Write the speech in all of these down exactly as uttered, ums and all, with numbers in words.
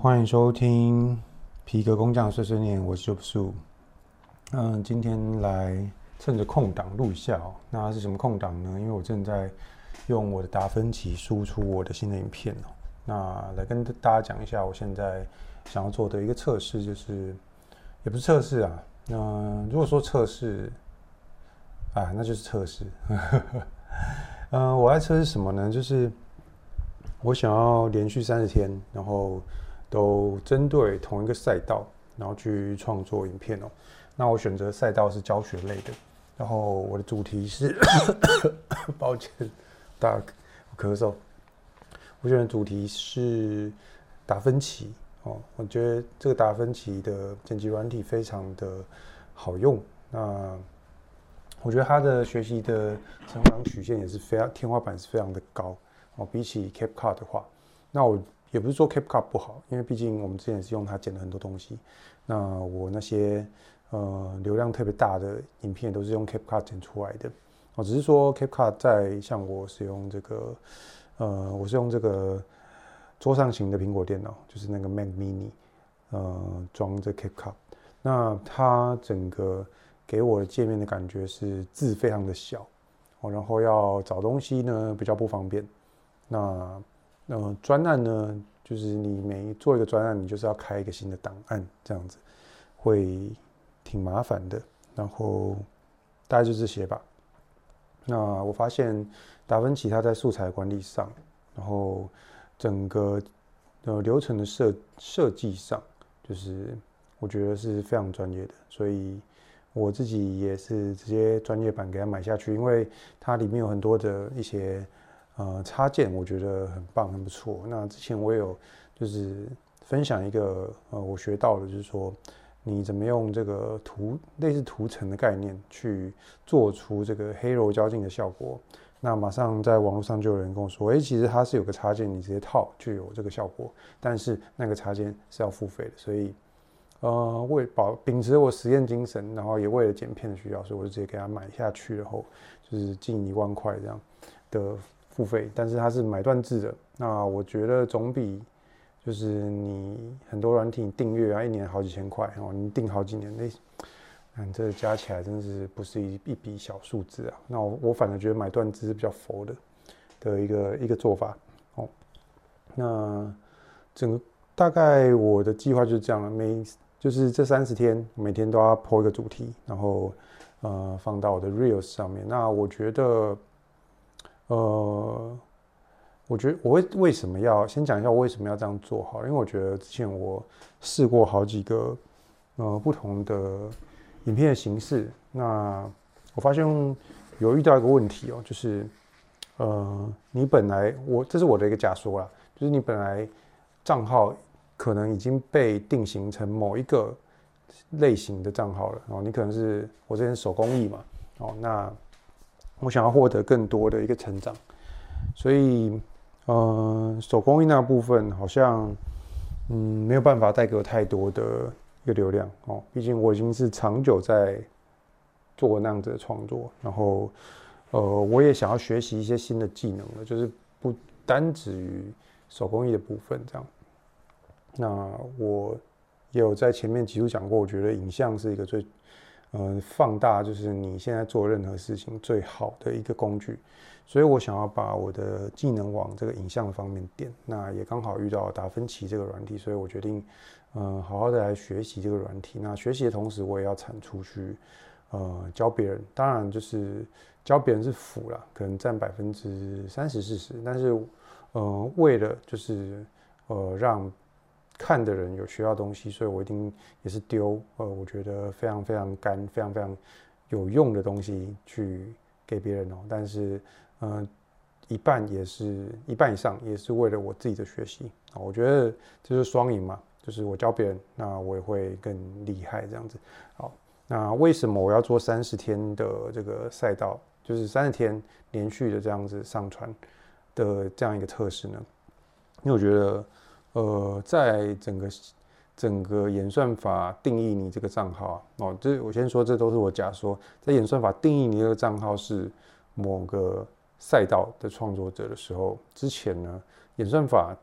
欢迎收听皮革工匠碎碎念，我是 Job。嗯，今天来趁着空档录一下哦。那是什么空档呢？因为我正在用我的达芬奇输出我的新的影片哦。那来跟大家讲一下，我现在想要做的一个测试，就是也不是测试啊。嗯，如果说测试啊，那就是测试。嗯，我在测试什么呢？就是我想要连续三十天，然后都针对同一个赛道，然后去创作影片哦。那我选择赛道是教学类的，然后我的主题是，抱歉，大家咳嗽。我选的主题是达芬奇哦，我觉得这个达芬奇的剪辑软体非常的好用。那我觉得它的学习的成长曲线也是非常天花板是非常的高哦，比起 CapCut 的话，那我也不是说 CapCut 不好，因为毕竟我们之前也是用它剪了很多东西。那我那些呃流量特别大的影片都是用 CapCut 剪出来的哦，只是说 CapCut 在像我使用这个呃我是用这个桌上型的苹果电脑，就是那个 Mac Mini， 呃装这 CapCut， 那它整个给我的界面的感觉是字非常的小哦，然后要找东西呢比较不方便。那呃专案呢，就是你每做一个专案，你就是要开一个新的档案，这样子会挺麻烦的。然后大概就这些吧。那我发现达芬奇它在素材管理上，然后整个呃流程的设设计上，就是我觉得是非常专业的，所以我自己也是直接专业版给它买下去，因为它里面有很多的一些呃插件，我觉得很棒，很不错。那之前我也有就是分享一个呃我学到的，就是说你怎么用这个图类似图层的概念去做出这个黑柔焦镜的效果。那马上在网络上就有人跟我说，哎，其实它是有个插件，你直接套就有这个效果，但是那个插件是要付费的，所以。呃，为保秉持我实验精神，然后也为了剪片的需要，所以我就直接给他买下去，然后就是近一万块这样的付费，但是它是买断制的。那我觉得总比就是你很多软体订阅啊，一年好几千块哦，你订好几年，那嗯，这加起来真的是不是一一笔小数字啊？那我我反而觉得买断制是比较佛的的一个一个做法哦。那整个大概我的计划就是这样了，每就是这三十天，每天都要 po 一个主题，然后呃放到我的 reels 上面。那我觉得，呃，我觉得我会为什么要先讲一下我为什么要这样做好，因为我觉得之前我试过好几个呃不同的影片的形式，那我发现有遇到一个问题哦，就是呃你本来我这是我的一个假说啦，就是你本来账号可能已经被定型成某一个类型的账号了哦，你可能是我这边手工艺嘛哦，那我想要获得更多的一个成长，所以呃手工艺那部分好像嗯没有办法带给我太多的一个流量哦，毕竟我已经是长久在做那样子的创作，然后呃我也想要学习一些新的技能了，就是不单止于手工艺的部分这样。那我也有在前面几度讲过，我觉得影像是一个最，呃，放大就是你现在做任何事情最好的一个工具，所以我想要把我的技能往这个影像方面点。那也刚好遇到达芬奇这个软体，所以我决定，呃，好好的来学习这个软体。那学习的同时，我也要产出去，呃，教别人。当然就是教别人是辅啦，可能占百分之三十四十，但是，呃，为了就是呃让看的人有学到东西，所以我一定也是丢呃，我觉得非常非常干、非常非常有用的东西去给别人哦。但是，呃，一半也是一半以上也是为了我自己的学习啊。我觉得这就是双赢嘛，就是我教别人，那我也会更厉害这样子。好，那为什么我要做三十天的这个赛道，就是三十天连续的这样子上传的这样一个测试呢？因为我觉得。呃，在整个整个演算法定义你这个账号哦，这我先说，这都是我假说，在演算法定义你这个账号是某个赛道的创作者的时候，之前呢，演算法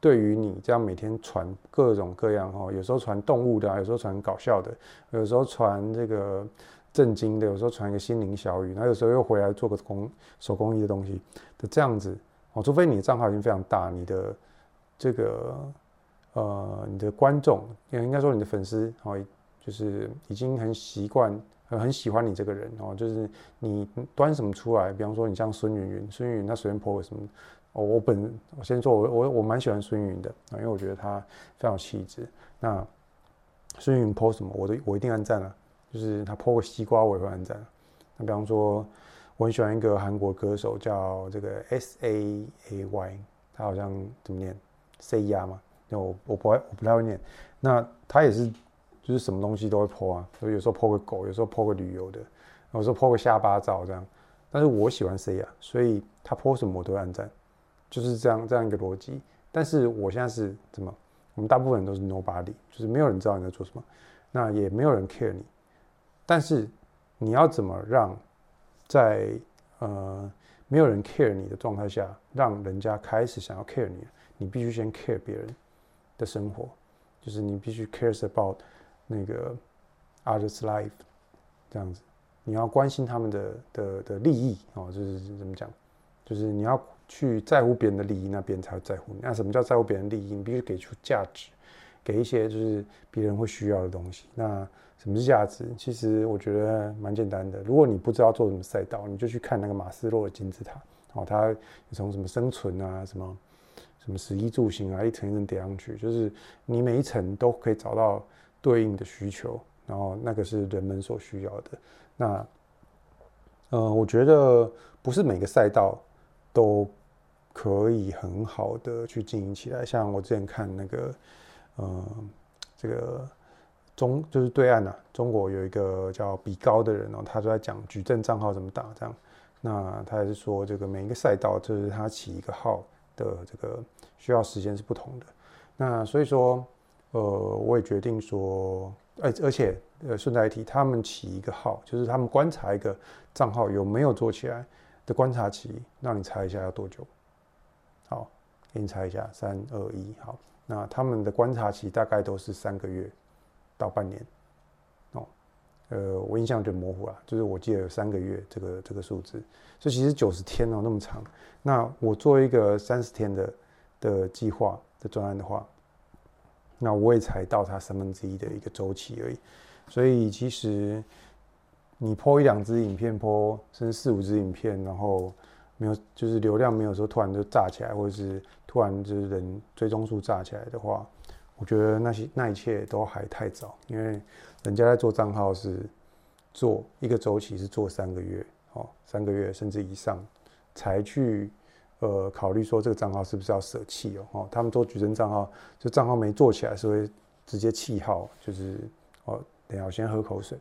对于你这样每天传各种各样哦，有时候传动物的、啊，有时候传搞笑的，有时候传这个震惊的，有时候传一个心灵小语，然后有时候又回来做个工手工艺的东西的这样子哦，除非你的账号已经非常大，你的这个呃你的观众，应该说你的粉丝哦，就是已经很习惯。很喜欢你这个人哦，就是你端什么出来，比方说你像孙云云，孙云云他随便 po 个什么，哦，我本我先说，我我我蛮喜欢孙云云的啊，因为我觉得他非常有气质。那孙云云 po 什么，我都我一定按赞啊，就是他 po 个西瓜，我也会按赞。那比方说，我很喜欢一个韩国歌手叫这个 S A A Y， 他好像怎么念 ？C 呀嘛，我我不会我不太会念。那他也是。就是什么东西都会 po 啊，有时候 po 个狗，有时候 po 个旅游的，有时候 po 个下巴照这样。但是我喜欢 C 啊，所以他 po 什么我都会按赞，就是这样这样一个逻辑。但是我现在是怎么？我们大部分人都是 nobody， 就是没有人知道你在做什么，那也没有人 care 你。但是你要怎么让在呃没有人 care 你的状态下，让人家开始想要 care 你？你必须先 care 别人的生活，就是你必须 cares about。那个 others life 这样子，你要关心他们的的的利益哦，就是怎么讲，就是你要去在乎别人的利益，那别人才会在乎你。那什么叫在乎别人的利益？你必须给出价值，给一些就是别人会需要的东西。那什么是价值？其实我觉得蛮简单的。如果你不知道做什么赛道，你就去看那个马斯洛的金字塔，哦，它从什么生存啊，什么什么食衣住行啊，一层一层叠上去，就是你每一层都可以找到。对应的需求，然后那个是人们所需要的。那，呃，我觉得不是每个赛道都可以很好的去经营起来。像我之前看那个，呃，这个中就是对岸啊，中国有一个叫比高的人哦，他就在讲矩阵账号怎么打这样。那他也是说，这个每一个赛道就是他起一个号的这个需要时间是不同的。那所以说。呃，我也决定说，而而且，呃，顺带一提，他们起一个号，就是他们观察一个账号有没有做起来的观察期，让你猜一下要多久？好，给你猜一下，三二一，好，那他们的观察期大概都是三个月到半年，哦，呃，我印象有点模糊了，就是我记得有三个月这个这个数字，所以其实九十天哦那么长，那我做一个三十天的的计划的专案的话。那我也才到它三分之一的一个周期而已，所以其实你 po 一两支影片 ，po 甚至四五支影片，然后没有就是流量没有说突然就炸起来，或者是突然就是人追踪数炸起来的话，我觉得那些那一切都还太早，因为人家在做账号是做一个周期是做三个月，哦，三个月甚至以上才去。呃，考虑说这个账号是不是要舍弃哦？哦，他们做矩阵账号，就账号没做起来是会直接弃号，就是哦，等一下我先喝口水。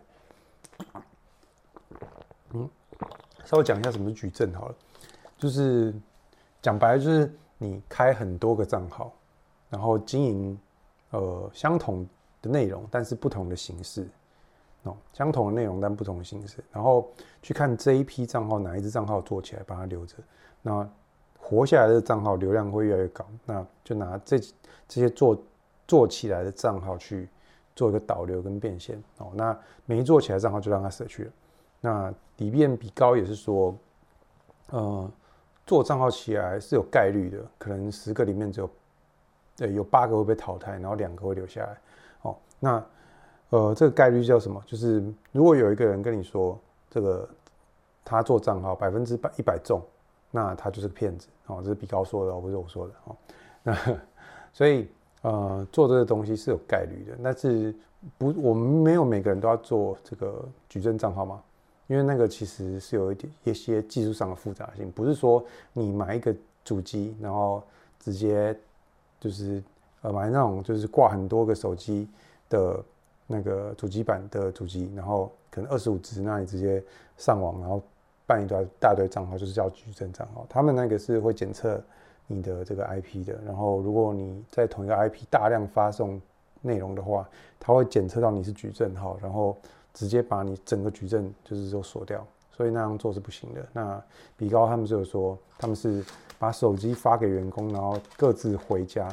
嗯，稍微讲一下什么是矩阵好了，就是讲白了就是你开很多个账号，然后经营呃相同的内容，但是不同的形式。哦，相同的内容但不同的形式，然后去看这一批账号哪一支账号做起来，把它留着。那活下来的账号流量会越来越高，那就拿这这些做做起来的账号去做一个导流跟变现哦。那没做起来的账号就让它舍去了。那里面比高也是说，呃，做账号起来是有概率的，可能十个里面只有呃有八个会被淘汰，然后两个会留下来。哦，那呃这个概率叫什么？就是如果有一个人跟你说这个他做账号百分之百一百中。那他就是个骗子哦，这是比高说的，不是我说的哦。那所以呃，做这个东西是有概率的，但是不，我们没有每个人都要做这个矩阵账号嘛，因为那个其实是有一点一些技术上的复杂性，不是说你买一个主机，然后直接就是呃买那种就是挂很多个手机的那个主机板的主机，然后可能二十五支，那你直接上网，然后。办一堆大堆账号，就是叫矩阵账号。他们那个是会检测你的这个 I P 的，然后如果你在同一个 I P 大量发送内容的话，它会检测到你是矩阵号，然后直接把你整个矩阵就是说锁掉。所以那样做是不行的。那比高他们就有说，他们是把手机发给员工，然后各自回家，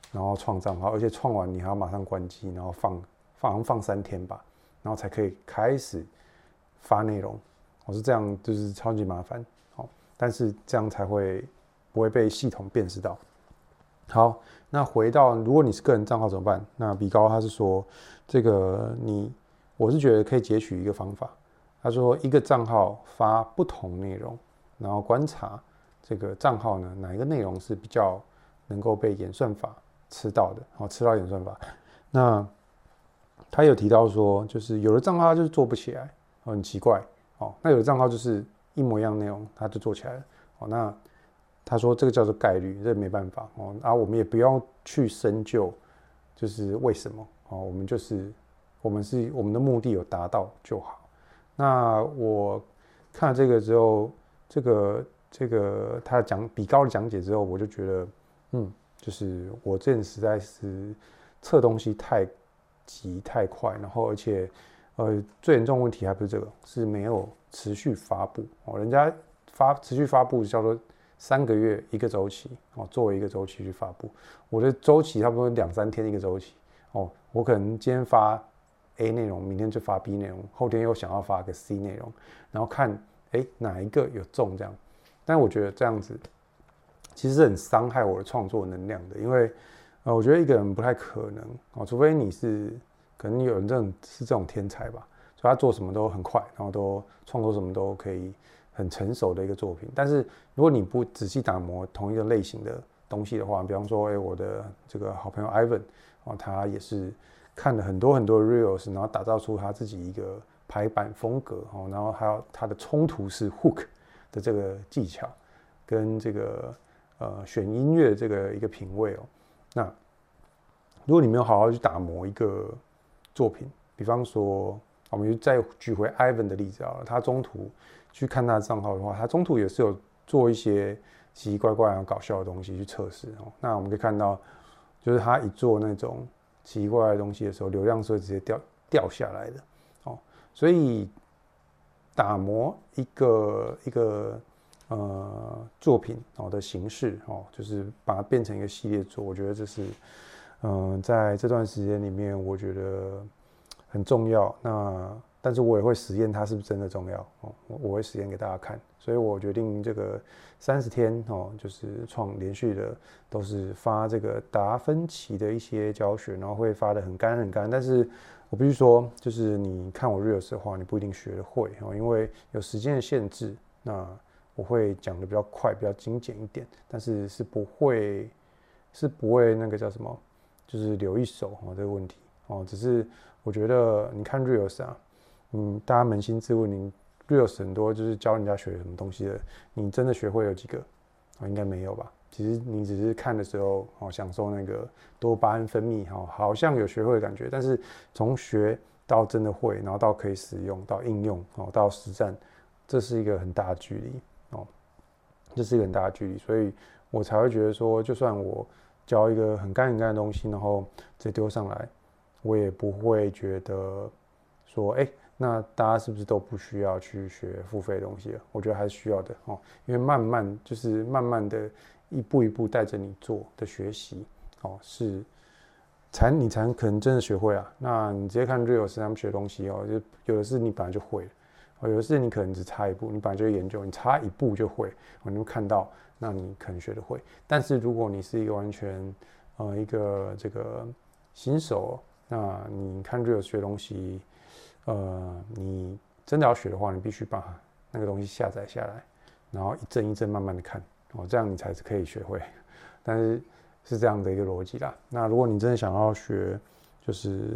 然后创账号，而且创完你还要马上关机，然后放放好像放三天吧，然后才可以开始发内容。我是这样，就是超级麻烦，好，但是这样才会不会被系统辨识到。好，那回到如果你是个人账号怎么办？那比高他是说，这个你，我是觉得可以截取一个方法。他说一个账号发不同内容，然后观察这个账号呢哪一个内容是比较能够被演算法吃到的，好，吃到演算法。那他有提到说，就是有的账号就是做不起来，很奇怪。哦，那有的账号就是一模一样内容，它就做起来了。哦，那他说这个叫做概率，这没办法。哦，啊，我们也不要去深究，就是为什么。哦，我们就是我们是我们的目的有达到就好。那我看了这个之后，这个这个他讲比高的讲解之后，我就觉得，嗯，就是我这实在是测东西太急太快，然后而且。呃，最严重的问题还不是这个，是没有持续发布哦。人家发持续发布叫做三个月一个周期哦，作为一个周期去发布。我的周期差不多两三天一个周期哦，我可能今天发 A 内容，明天就发 B 内容，后天又想要发个 C 内容，然后看哎哪一个有中这样。但我觉得这样子其实是很伤害我的创作能量的，因为呃，我觉得一个人不太可能哦，除非你是。可能有人这种是这种天才吧，所以他做什么都很快，然后都创作什么都可以很成熟的一个作品。但是如果你不仔细打磨同一个类型的东西的话，比方说，哎，我的这个好朋友 Ivan 哦，他也是看了很多很多的 reels， 然后打造出他自己一个排版风格哦，然后还有他的冲突式 hook 的这个技巧，跟这个呃选音乐这个一个品味哦。那如果你没有好好去打磨一个作品，比方说，我们就再举回 Ivan 的例子好了。他中途去看他的账号的话，他中途也是有做一些奇奇怪怪、很搞笑的东西去测试哦。那我们可以看到，就是他一做那种奇奇怪怪的东西的时候，流量是会直接掉掉下来的哦。所以打磨一个一个呃作品哦的形式哦，就是把它变成一个系列做，我觉得这是。嗯、呃，在这段时间里面，我觉得很重要。那但是我也会实验它是不是真的重要哦，我我会实验给大家看。所以我决定这个三十天哦，就是创连续的都是发这个达芬奇的一些教学，然后会发的很干很干。但是我必须说，就是你看我 reels 的话，你不一定学得会哦，因为有时间的限制。那我会讲的比较快，比较精简一点，但是是不会是不会那个叫什么？就是留一手哦，这个问题哦，只是我觉得你看 reels 啊，嗯，大家扪心自问，你 reels 很多就是教人家学什么东西的，你真的学会有几个？哦，应该没有吧？其实你只是看的时候哦，享受那个多巴胺分泌哈，好像有学会的感觉，但是从学到真的会，然后到可以使用，到应用哦，到实战，这是一个很大的距离哦，这是一个很大的距离，所以我才会觉得说，就算我教一个很干很干的东西，然后直接丢上来，我也不会觉得说，哎、欸，那大家是不是都不需要去学付费的东西了？我觉得还是需要的哦，因为慢慢就是慢慢的一步一步带着你做的学习哦，是才你才可能真的学会啊。那你直接看 reels 他们学的东西哦，就有的是你本来就会了，哦，有的是你可能只差一步，你本来就研究，你差一步就会，哦，你会看到。那你可能学得会，但是如果你是一个完全，呃，一个这个新手，那你看 reels 学东西，呃，你真的要学的话，你必须把那个东西下载下来，然后一帧一帧慢慢的看，哦，这样你才是可以学会。但是是这样的一个逻辑啦。那如果你真的想要学，就是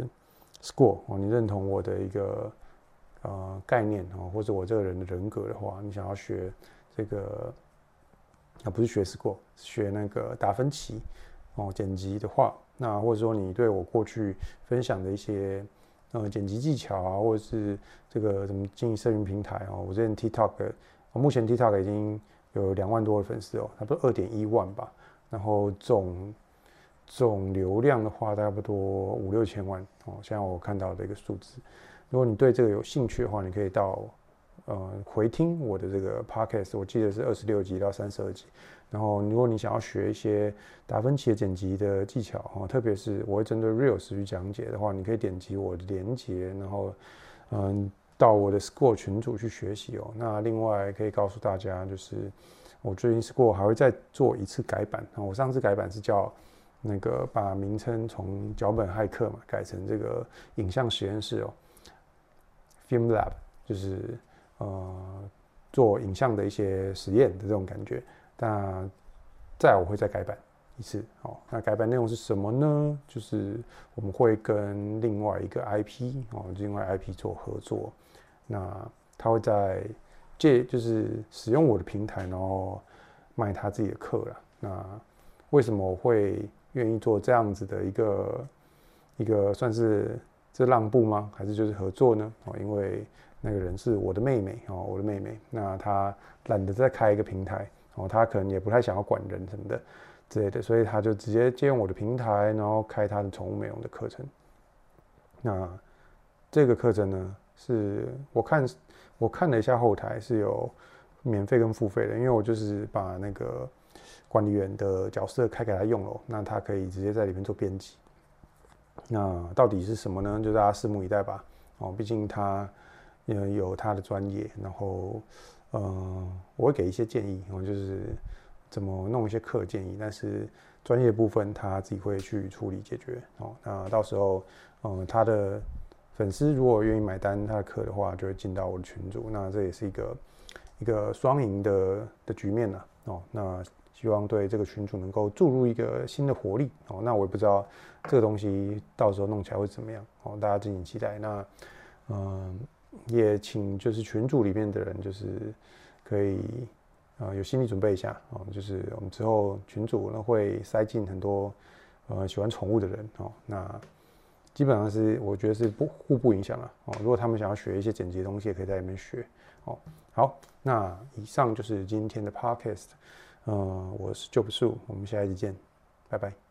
score 哦，你认同我的一个呃概念哦，或者我这个人的人格的话，你想要学这个。啊，不是学 score， 是学那个达芬奇哦，剪辑的话，那或者说你对我过去分享的一些呃剪辑技巧啊，或者是这个怎么经营社群平台哦，我之前 TikTok，我目前 TikTok 已经有两万多的粉丝哦，差不多二点一万吧，然后总总流量的话，差不多五六千万哦，现在我看到的一个数字。如果你对这个有兴趣的话，你可以到呃回听我的这个 podcast， 我记得是二十六集到三十二集。然后如果你想要学一些达芬奇的剪辑的技巧，哦，特别是我会针对 Reels 去讲解的话，你可以点击我的连结，然后嗯到我的 Score 群组去学习哦。那另外可以告诉大家，就是我最近 Score 还会再做一次改版。我上次改版是叫那个把名称从脚本骇客嘛改成这个影像实验室哦 ，Film Lab， 就是呃做影像的一些实验的这种感觉。那再我会再改版一次哦。那改版内容是什么呢？就是我们会跟另外一个 I P 哦，另外 I P 做合作。那他会在借就是使用我的平台，然后卖他自己的课啦。那为什么我会愿意做这样子的一个一个算是这让步吗？还是就是合作呢？哦，因为那个人是我的妹妹哦，我的妹妹。那她懒得再开一个平台哦，她可能也不太想要管人什么的之类的，所以她就直接借用我的平台，然后开她的宠物美容的课程。那这个课程呢，是我看我看了一下后台是有免费跟付费的，因为我就是把那个管理员的角色开给他用了，那他可以直接在里面做编辑。那到底是什么呢？就大家拭目以待吧。哦，毕竟他有他的专业，然后呃，我会给一些建议，哦，就是怎么弄一些课建议，但是专业部分他自己会去处理解决。哦，那到时候，呃，他的粉丝如果愿意买单他的课的话，就会进到我的群组。那这也是一个一个双赢的的局面了。哦，那希望对这个群组能够注入一个新的活力。哦，那我也不知道这个东西到时候弄起来会怎么样。哦，大家敬请期待。那嗯、呃，也请就是群组里面的人就是可以呃有心理准备一下。哦，就是我们之后群组呢会塞进很多呃喜欢宠物的人。哦，那基本上是我觉得是不互不影响啊。哦，如果他们想要学一些剪辑的东西，也可以在里面学。哦，好，那以上就是今天的 podcast。呃，我是 Job Su，我们下一集见，拜拜。